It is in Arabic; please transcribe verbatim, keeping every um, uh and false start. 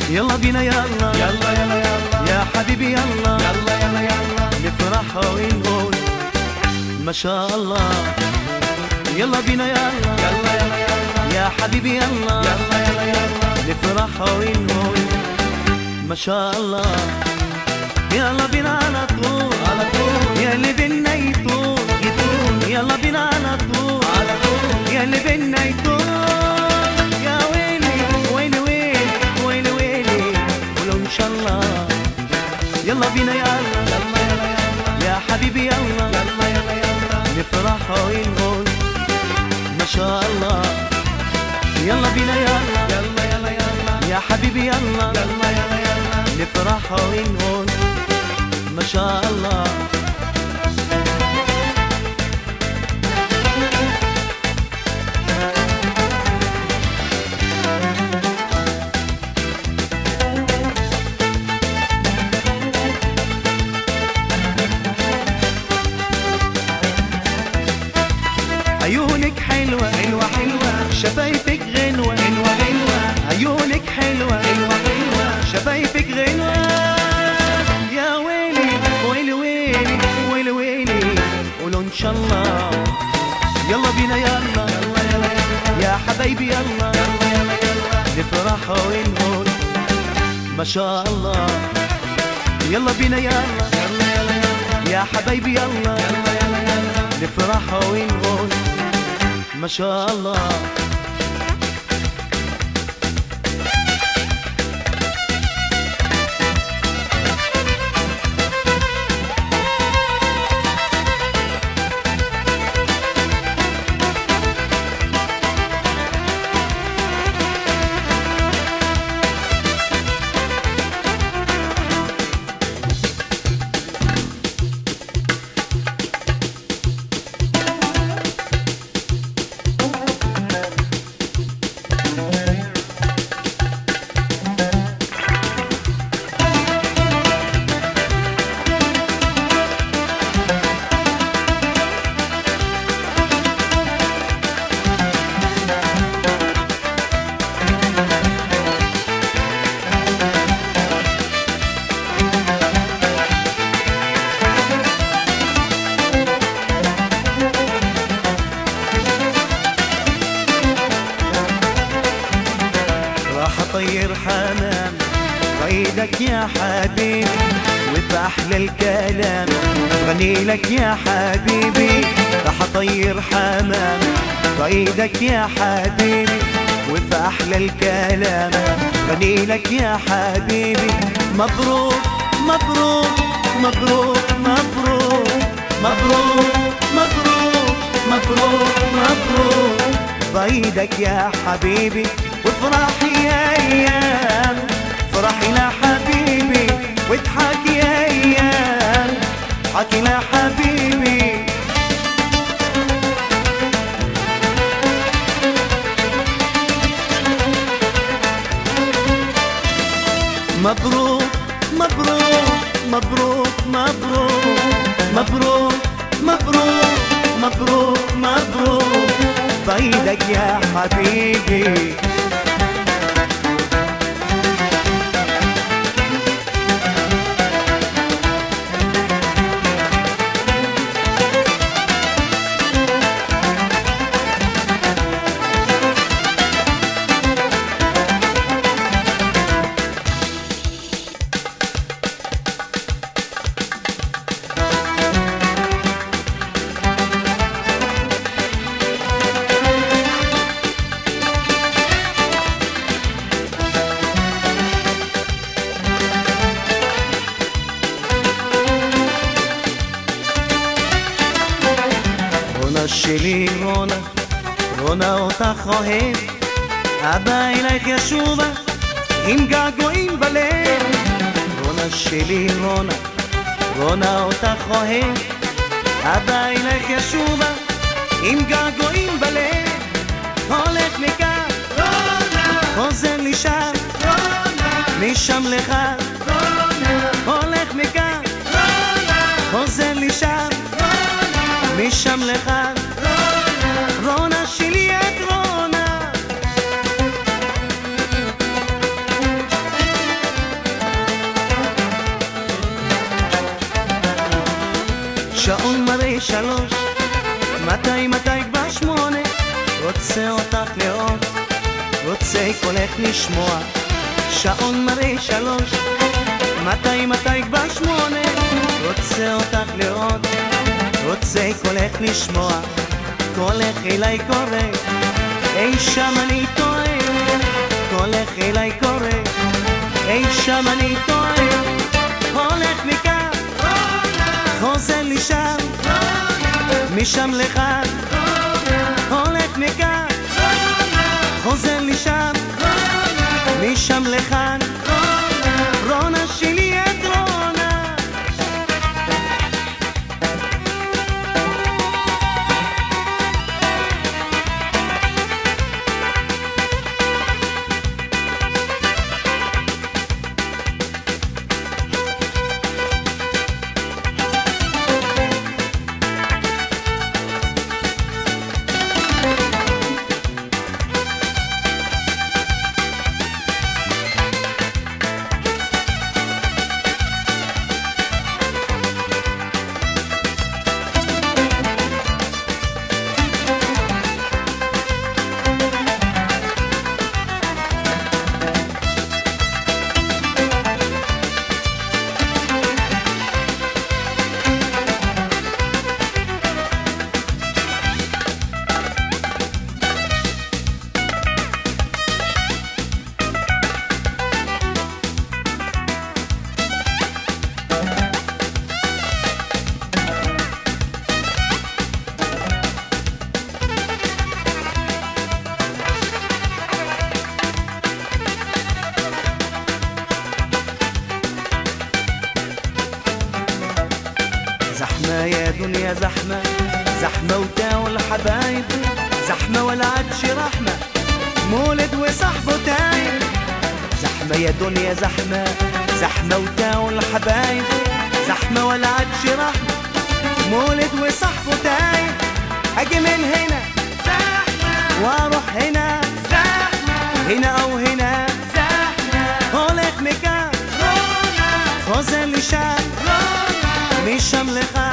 يلا بينا يلا يلا يلا يلا يا حبيبي يلا يلا يلا يلا نفرح ونقول ما شاء الله. يلا بينا يلا يلا يلا يلا يا حبيبي يلا يلا يلا يلا نفرح ونقول ما شاء الله. يلا بينا على طول على طول يا اللي بينا يطول يطول يلا بينا على طول على طول يا اللي بينا يطول. يا ويلي ويلي ويلي ويلي ويلي ولو ان شاء الله. يلا بينا يلا يلا يلا يلا يا حبيبي يلا يلا يلا يلا نفرح ونقول ما شاء الله. يلا بينا يلا يلا يلا يلا يا حبيبي يلا يلا يلا يلا نفرح ونقول ما شاء الله. عيونك حلوة حلوة حلوة شفايفك غنوة حلوة حلوة عيونك حلوة حلوة حلوة شفايفك غنوة. يا ويلي ويلي ويلي ويلي ويلي قولوا ان شاء الله. يلا بينا يلا يلا يلا يلا يا حبايبي يلا يلا يلا يلا نفرح ونقول ما شاء الله. يلا بينا يلا يلا يلا يلا يا حبايبي يلا يلا يلا يلا نفرح ونقول ما شاء الله. راح اطير حمام بعيدك يا حبيبي وفي احلى الكلام غني لك يا حبيبي. راح اطير حمام بعيدك يا حبيبي وفي احلى الكلام غني لك يا حبيبي. مبروك مبروك مبروك مبروك مبروك مبروك مبروك مبروك بعيدك يا حبيبي. وافرحي يا ايام فرحي لا حبيبي واضحكي يا ايام اضحكي لا حبيبي. مبروك مبروك مبروك مبروك مبروك مبروك مبروك مبروك بعيدك يا حبيبي. رونا שלי רונה, רונה אותך אוהב, אבא אלייך ישובה, עם געגועים בלב. רונה שלי רונה, רונה אותך אוהב, אבא אלייך ישובה, עם געגועים בלב. הולך מכאן, רונה, חוזר לשם, רונה, משם לכאן, רונה, הולך מכאן, רונה, חוזר לשם, משם לכאן. רונה שלי את רונה, רוצה אותך לראות, רוצה קולך לשמוע, שעון מראה שלוש, מתי מתי כבר שמונה. רוצה אותך לראות, רוצה קולך לשמוע, קולך אליי קורא, אי שם אני טועה, קולך אליי קורא, אי שם אני טועה. הולך מכאן, חוזר לי שם, משם לכאן. הולך מכאן, חוזר לי שם, משם לכאן. רונה שלי את רונה, زحمة يا دنيا زحمة، زحمة وتاو الحبايب، زحمة ولا عادش رحمة، مولد وصاحبه تايب. زحمة يا دنيا زحمة، زحمة وتاو الحبايب، زحمة ولا عادش رحمة، مولد وصاحبه تايب. أجي من هنا زحمة وأروح هنا زحمة، هنا أو هنا زحمة. هولك مكان خוזר לי שם, משם לך